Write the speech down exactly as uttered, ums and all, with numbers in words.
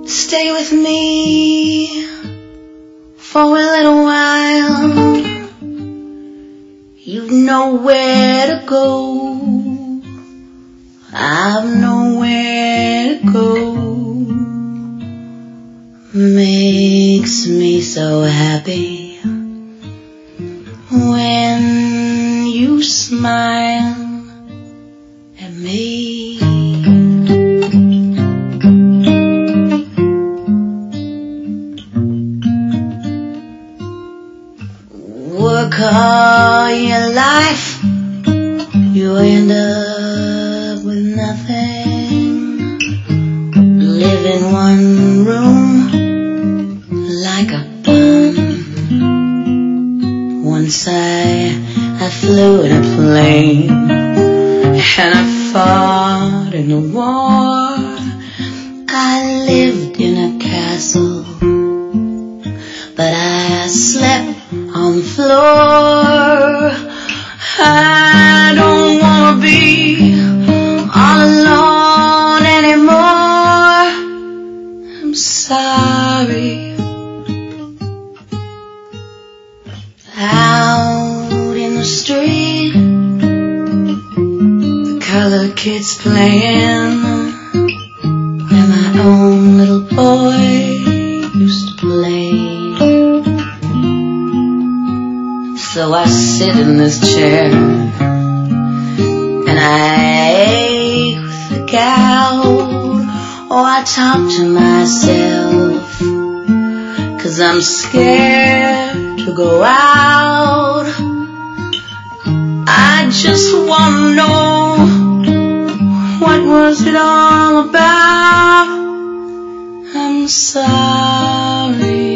Stay with me for a little while. You know where to go. I've nowhere to go. Makes me so happy when you smile at me. Work all your life, you end up with nothing. Live in one room like a bum. Once I, I flew in a plane and I fought in a war. I lived in a castle, but I slept on the floor. I don't wanna be all alone anymore. I'm sorry. Out in the street, the colored kids playing where my own little boy used to play. So I sit in this chair and I ache with the gout, or I talk to myself, 'cause I'm scared to go out. I just wanna know, what was it all about? I'm sorry.